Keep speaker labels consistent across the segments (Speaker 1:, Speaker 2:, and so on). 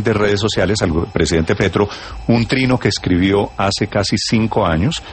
Speaker 1: de redes sociales al presidente Petro un trino que escribió hace casi 5 años,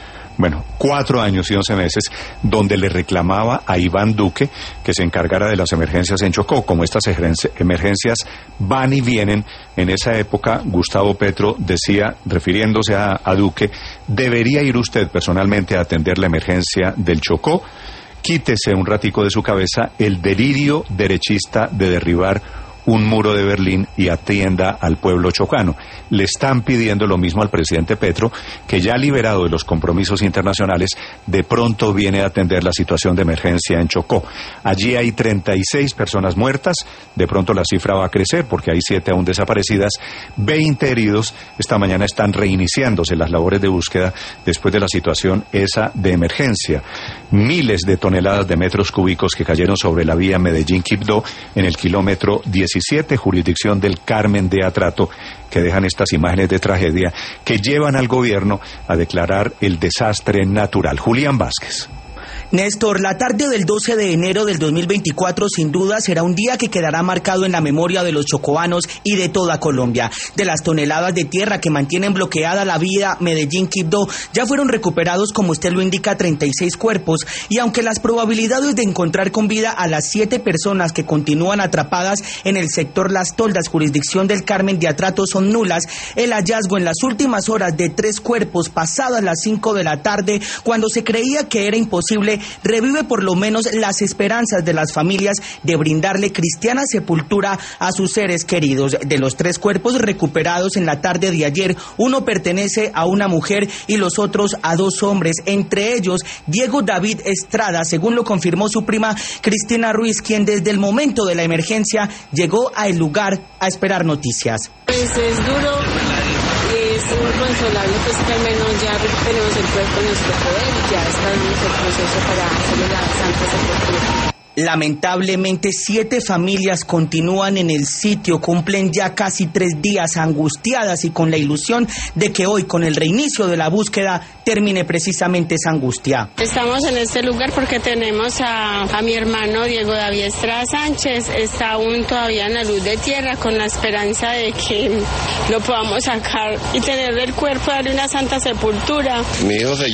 Speaker 1: 4 años y 11 meses, donde le reclamaba a Iván Duque que se encargara de las emergencias en Chocó. Como estas emergencias van y vienen, en esa época Gustavo Petro decía, refiriéndose a Duque, debería ir usted personalmente a atender la emergencia del Chocó, quítese un ratico de su cabeza el delirio derechista de derribar un muro de Berlín y atienda al pueblo chocano. Le están pidiendo lo mismo al presidente Petro, que ya liberado de los compromisos internacionales, de pronto viene a atender la situación de emergencia en Chocó. Allí hay 36 personas muertas, de pronto la cifra va a crecer porque hay 7 aún desaparecidas, 20 heridos. Esta mañana están reiniciándose las labores de búsqueda después de la situación esa de emergencia. Miles de toneladas de metros cúbicos que cayeron sobre la vía Medellín-Quibdó en el kilómetro 17, jurisdicción del Carmen de Atrato, que dejan estas imágenes de tragedia que llevan al gobierno a declarar el desastre natural. Julián Vázquez.
Speaker 2: Néstor, la tarde del 12 de enero del 2024 sin duda será un día que quedará marcado en la memoria de los chocoanos y de toda Colombia. De las toneladas de tierra que mantienen bloqueada la vía Medellín-Quibdó, ya fueron recuperados, como usted lo indica, 36 cuerpos, y aunque las probabilidades de encontrar con vida a las 7 personas que continúan atrapadas en el sector Las Toldas, jurisdicción del Carmen de Atrato, son nulas, el hallazgo en las últimas horas de 3 cuerpos pasadas las 5 de la tarde, cuando se creía que era imposible, revive por lo menos las esperanzas de las familias de brindarle cristiana sepultura a sus seres queridos. De los 3 cuerpos recuperados en la tarde de ayer, uno pertenece a una mujer y los otros a 2 hombres, entre ellos Diego David Estrada, según lo confirmó su prima Cristina Ruiz, quien desde el momento de la emergencia llegó al lugar a esperar noticias.
Speaker 3: Pues es duro, es inconsolable, pues que al menos ya tenemos el cuerpo en nuestro poder y ya está en nuestro proceso para hacerle la Santa Sepultura.
Speaker 2: Lamentablemente 7 familias continúan en el sitio, cumplen ya casi 3 días angustiadas y con la ilusión de que hoy, con el reinicio de la búsqueda, termine precisamente esa angustia.
Speaker 3: Estamos en este lugar porque tenemos a mi hermano Diego David Estrada Sánchez, está aún todavía en la luz de tierra con la esperanza de que lo podamos sacar y tenerle el cuerpo, darle una santa sepultura.
Speaker 4: Mi hijo se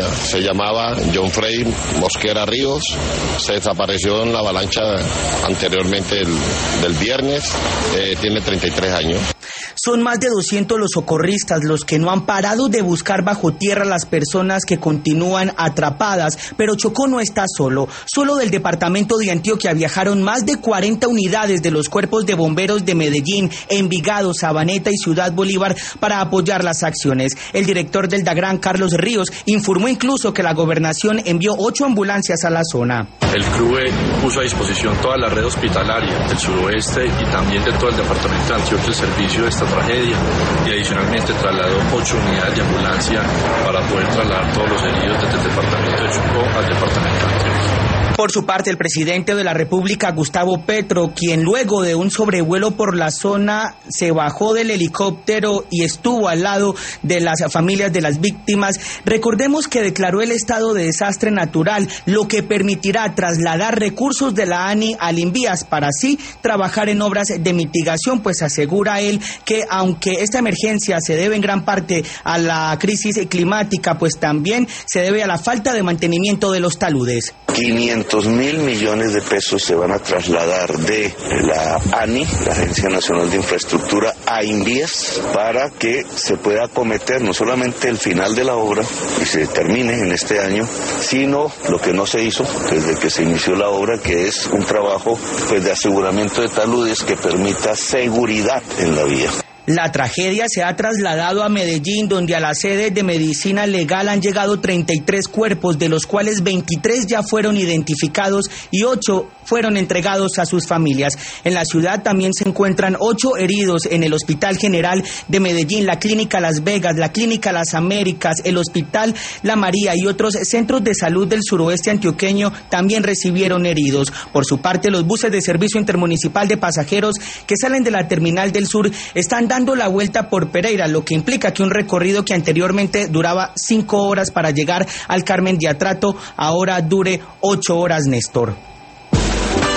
Speaker 4: llamaba John Frey Mosquera Ríos, se desapareció en la avalancha anteriormente del viernes, tiene 33 años.
Speaker 2: Son más de 200 los socorristas los que no han parado de buscar bajo tierra a las personas que continúan atrapadas, pero Chocó no está solo. Solo del departamento de Antioquia viajaron más de 40 unidades de los cuerpos de bomberos de Medellín, Envigado, Sabaneta y Ciudad Bolívar para apoyar las acciones. El director del DAGRAN, Carlos Ríos, informó incluso que la gobernación envió 8 ambulancias a la zona.
Speaker 5: El CRUE puso a disposición toda la red hospitalaria del suroeste y también de todo el departamento de Antioquia el servicio de esta tragedia, y adicionalmente trasladó 8 unidades de ambulancia para poder trasladar todos los heridos desde el departamento de Chocó al departamento de Antioquia.
Speaker 2: Por su parte, el presidente de la República, Gustavo Petro, quien luego de un sobrevuelo por la zona se bajó del helicóptero y estuvo al lado de las familias de las víctimas, recordemos que declaró el estado de desastre natural, lo que permitirá trasladar recursos de la ANI al Invías para así trabajar en obras de mitigación, pues asegura él que aunque esta emergencia se debe en gran parte a la crisis climática, pues también se debe a la falta de mantenimiento de los taludes.
Speaker 6: 500.000 millones de pesos se van a trasladar de la ANI, la Agencia Nacional de Infraestructura, a Invías para que se pueda acometer no solamente el final de la obra y se termine en este año, sino lo que no se hizo desde que se inició la obra, que es un trabajo de aseguramiento de taludes que permita seguridad en la vía.
Speaker 2: La tragedia se ha trasladado a Medellín, donde a la sede de medicina legal han llegado 33 cuerpos, de los cuales 23 ya fueron identificados y 8 fueron entregados a sus familias. En la ciudad también se encuentran 8 heridos en el Hospital General de Medellín, la Clínica Las Vegas, la Clínica Las Américas, el Hospital La María y otros centros de salud del suroeste antioqueño también recibieron heridos. Por su parte, los buses de servicio intermunicipal de pasajeros que salen de la Terminal del Sur están dando la vuelta por Pereira, lo que implica que un recorrido que anteriormente duraba 5 horas para llegar al Carmen de Atrato, ahora dure 8 horas, Néstor.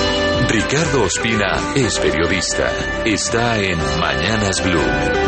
Speaker 7: Ricardo Ospina es periodista. Está en Mañanas Blue.